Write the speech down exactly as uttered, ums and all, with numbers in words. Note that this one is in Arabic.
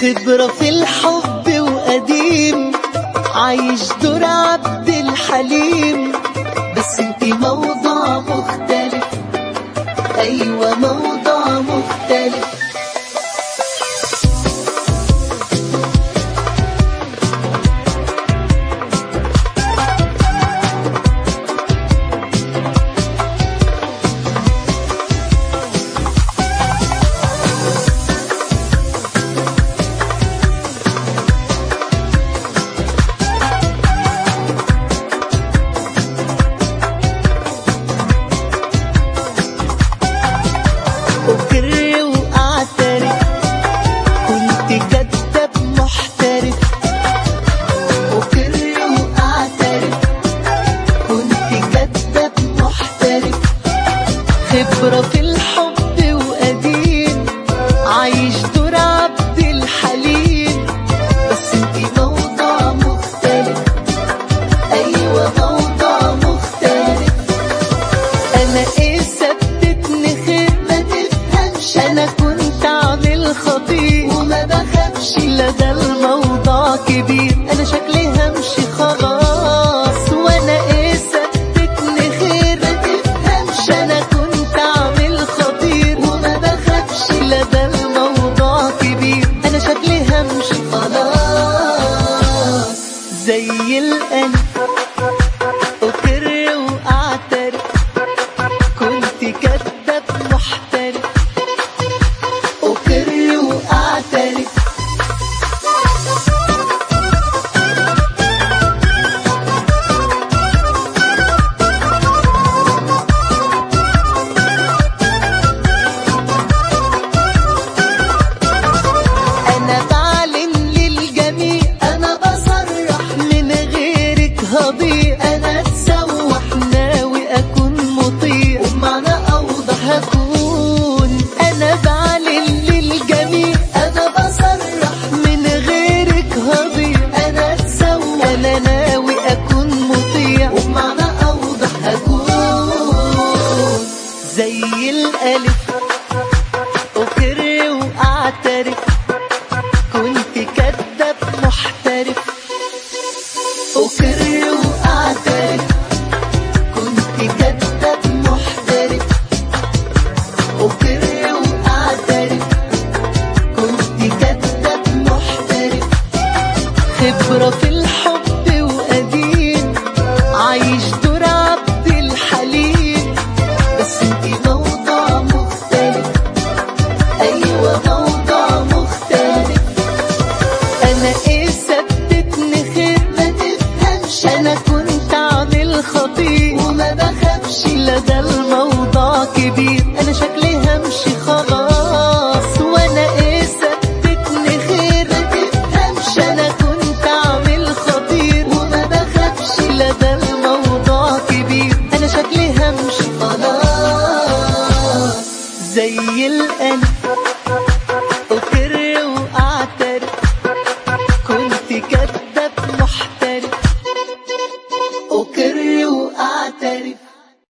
خبرة في الحب وقديم، عايش دور عبد الحليم. بس انتي موضوع مختلف، ايوه موضوع مختلف. أقر وأعترف كنت كداب محترف، أقر وأعترف كنت كداب محترف. خبرة في الحب وقديم، عايش دور عبد الحليم. بس انتي موضوع مختلف، أيوة موضوع مختلف. أنا إيه ثبتني خير، أنا كنت عامل خطير وما بخافش، لا ده الموضوع كبير. أنا شكلي همشي خلاص، وأنا إيه ثبتني خير ما تفهمش. أنا كنت عامل خطير وما بخافش، لا ده الموضوع كبير. أنا شكلي همشي خلاص زي القلب. أقر وأعترف كنت كداب محترف، أقر وأعترف. أنا بعلن للجميع، أنا بصرح من غيرك هضيع. أنا اتسوح ناوي أكون مطيع، وبمعنى أوضح هكون. أنا بعلن للجميع، أنا بصرح من غيرك هضيع. أنا اتسوح، أنا ناوي أكون مطيع، وبمعنى أوضح هكون زي الألف. أقر وأعترف كنت كداب محترف، أقر وأعترف كنت كداب محترف، أقر وأعترف كنت كداب محترف. خبرة في الحب وقديم، عايش دور عبد الحليم. بس انتي موضوع مختلف، أيوة موضوع مختلف. أنا إيه ثبتني خير ما تفهمش. أنا كنت عامل خطير وما بخافش، لا ده الموضوع كبير. أنا شكلي همشي خلاص، وأنا إيه ثبتني خير ما تفهمش. أنا كنت عامل خطير وما بخافش، لا ده الموضوع كبير. أنا شكلي همشي خلاص زي القلب.